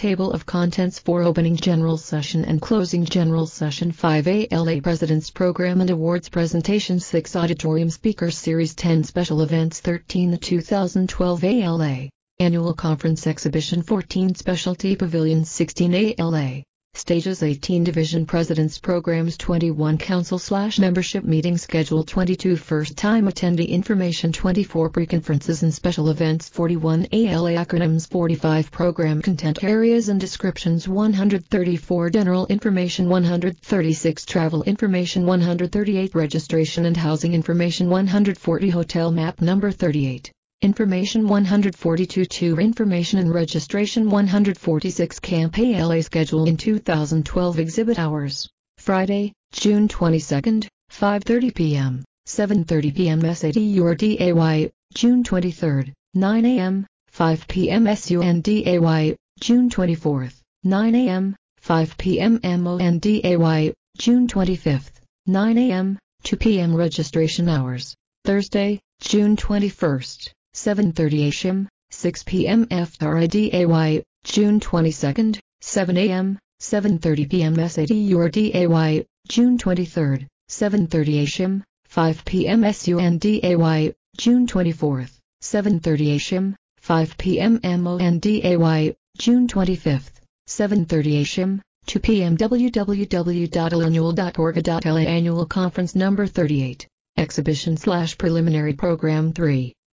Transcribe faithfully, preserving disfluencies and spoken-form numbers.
Table of Contents for Opening General Session and Closing General Session. Five A L A President's Program and Awards Presentation. Six Auditorium Speakers Series. Ten Special Events. Thirteen The two thousand twelve A L A Annual Conference Exhibition. Fourteen Specialty Pavilions. Sixteen A L A Stages. Eighteen Division President's Programs. Twenty-one Council slash Membership Meeting Schedule. Twenty-two First Time Attendee Information. Twenty-four Pre-Conferences and Special Events. Forty-one A L A Acronyms. Forty-five Program Content Areas and Descriptions. One hundred thirty-four General Information. One hundred thirty-six Travel Information. One hundred thirty-eight Registration and Housing Information. One hundred forty Hotel Map Number thirty-eight Information. One hundred forty-two Tour Information and Registration. One hundred forty-six Camp A L A Schedule in two thousand twelve. Exhibit Hours. Friday, June twenty-second, five thirty p m, seven thirty p m S A D U R D A Y, June twenty-third, nine a m, five p m S U N D A Y, June twenty-fourth, nine a m, five p m M O N D A Y, June twenty-fifth, nine a m, two p m Registration Hours. Thursday, June twenty-first, seven thirty a m, six p m Friday, June twenty-second, seven a m, seven thirty p m S A D U R D A Y, June twenty-third, seven thirty a m, five p m S U N D A Y, June twenty-fourth, seven thirty a m, five p m M O N D A Y, June twenty-fifth, seven thirty a m, two p m w w w dot annual dot org dot L A Annual Conference Number thirty-eight, Exhibition slash Preliminary Program three.